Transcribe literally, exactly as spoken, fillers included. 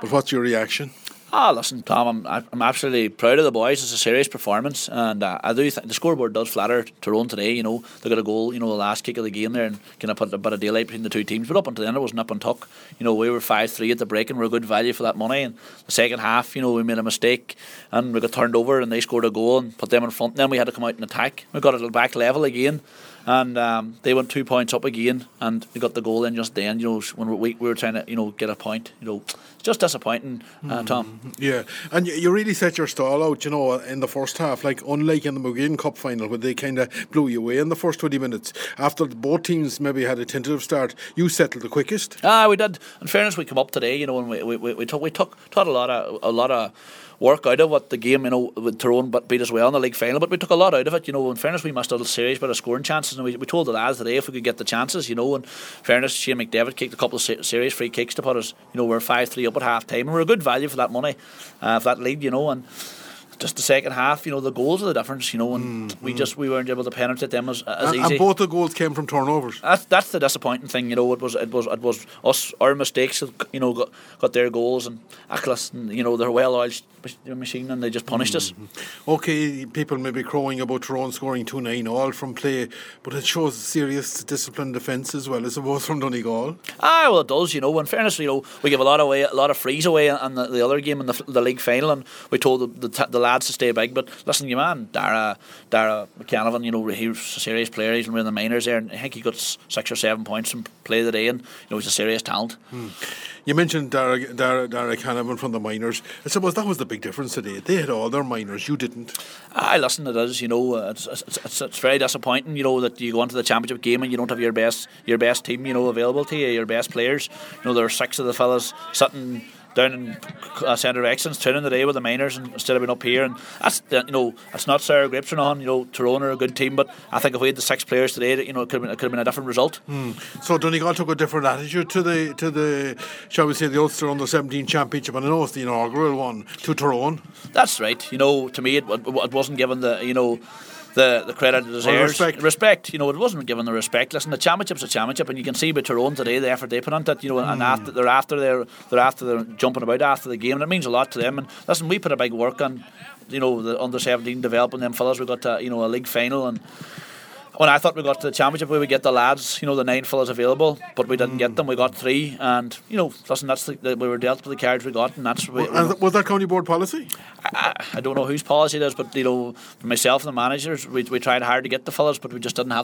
But what's your reaction? Ah, listen, Tom, I'm, I'm absolutely proud of the boys. It's a serious performance, and uh, I do think the scoreboard does flatter Tyrone today. You know, they got a goal, you know, the last kick of the game there, and kind of put a bit of daylight between the two teams. But up until then, it wasn't up and tuck. You know, we were five three at the break, and we were good value for that money. And the second half, you know, we made a mistake, and we got turned over, and they scored a goal and put them in front. And then we had to come out and attack. We got it back level again. And um, they went two points up again, and we got the goal in just then. You know, when we, we were trying to, you know, get a point. You know, it's just disappointing, uh, Tom. Yeah, and you really set your stall out, you know, in the first half. Like unlike in the Mugain Cup final, where they kind of blew you away in the first twenty minutes. After both teams maybe had a tentative start, you settled the quickest. Ah, we did. In fairness, we come up today, you know, and we we, we, we took we took took a lot of a lot of. work out of what the game, you know, with Tyrone but beat us well in the league final, but we took a lot out of it, you know. In fairness, we missed a series but of scoring chances, and we, we told the lads today if we could get the chances, you know. In fairness, Shane McDavid kicked a couple of serious free kicks to put us, you know, we're five three up at half time, and we're a good value for that money, uh, for that lead, you know. And just the second half, you know, the goals are the difference, you know, and mm, we mm. just we weren't able to penetrate them as, as and, easy. And both the goals came from turnovers. That's that's the disappointing thing, you know. It was it was it was us, our mistakes, you know, got, got their goals, and Ackles, you know, they're well oiled machine, and they just punished mm-hmm. us. Okay, people may be crowing about Tyrone scoring two nine all from play, but it shows serious disciplined defence as well, I suppose, from Donegal. Ah, well, it does, you know. In fairness, you know, we give a lot away, a lot of frees away in the, the other game in the, the league final, and we told the, the, the lads to stay big. But listen, you man, Dara, Dara McCanavan, you know, he was a serious player. He's in the minors there, and I think he got six or seven points from play today, and you know, he's a serious talent. Hmm. You mentioned Dara, Dara, Dara Canavan from the minors. I suppose that was the big difference today. They had all their minors, you didn't. I listen, it is, you know, it's, it's, it's, it's very disappointing, you know, that you go into the championship game and you don't have your best your best team, you know, available to you, your best players. You know, there are six of the fellas sitting down in uh, Centre of Excellence training today with the minors, and instead of being up here, and that's, you know, it's not sour grapes or nothing. You know, Tyrone are a good team, but I think if we had the six players today, you know, it could have been, it could have been a different result. Hmm. So Donegal took a different attitude to the to the shall we say the Ulster Under seventeen Championship, and I know it's the inaugural one, to Tyrone. That's right. You know, to me, it, it wasn't given the, you know, the, the credit it deserves. Respect. respect, you know, it wasn't given the respect. Listen, the championship's a championship, and you can see by Tyrone today the effort they put into it, you know, mm. and after they're after they're they're after they're jumping about after the game, and it means a lot to them. And listen, we put a big work on, you know, the under seventeen developing them fellas. We got to, you know, a league final, and when I thought we got to the championship, we would get the lads, you know, the nine fellas available, but we didn't mm. get them. We got three, and you know, listen, that's the, the, we were dealt with the cards we got, and that's. Well, we, and was that county board policy? I, I don't know whose policy it is, but you know, for myself and the managers, we we tried hard to get the fellas, but we just didn't have.